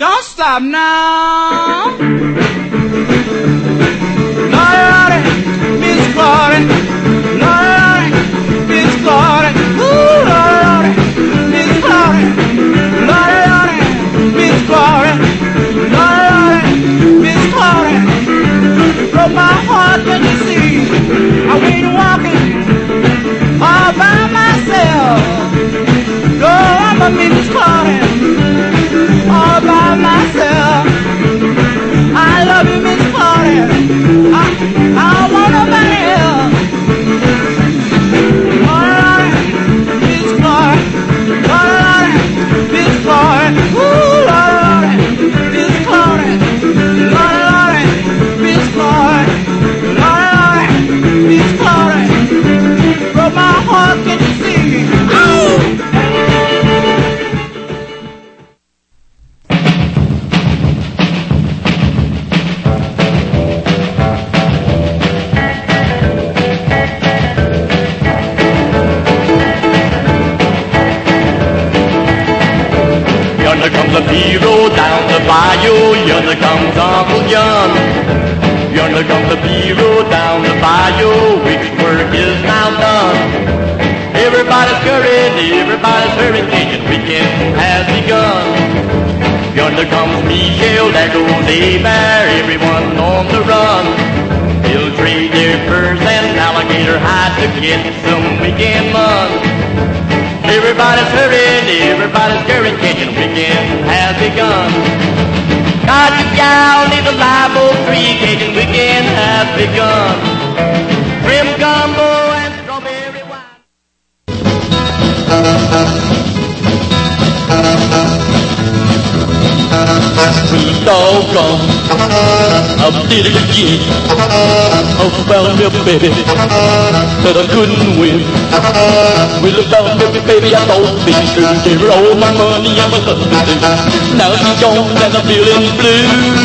Don't stop now. Lordy, Miss Claudette. Lordy, Miss Claudette. Ooh, Lordy, Miss Claudette. Lordy, Miss Claudette. Lordy, Miss Claudette. Broke my heart, can you see? I went walking all by myself. No, I'm a Miss Claudette. All by myself. I love you, Miss Claudette. I don't want nobody else. Lord, Miss Claudette. Lord, Miss Claudette. Ooh, Lord, Miss Claudette. Lord, Miss Claudette. Lord, Miss Claudette. Broke my heart, can you see? Ooh! Yonder comes a hero down the bayou, yonder comes Uncle John. Yonder comes a hero down the bayou, which work is now done. Everybody's scurrying, everybody's hurrying, Cajun weekend has begun. Yonder comes Michelle, there goes Abear, everyone on the run. They'll trade their furs and alligator hide to get some weekend fun. Everybody's hurrying, everybody's scurrying, Cajun weekend has begun. Cotton gal needs a live oak tree, Cajun weekend has begun. Shrimp gumbo and strawberry wine. Well, doggone, I did it again. I found me a baby that I couldn't win. Well, I found me a baby I thought they should give her all my money and my husband too. Now she's gone and I'm feeling blue.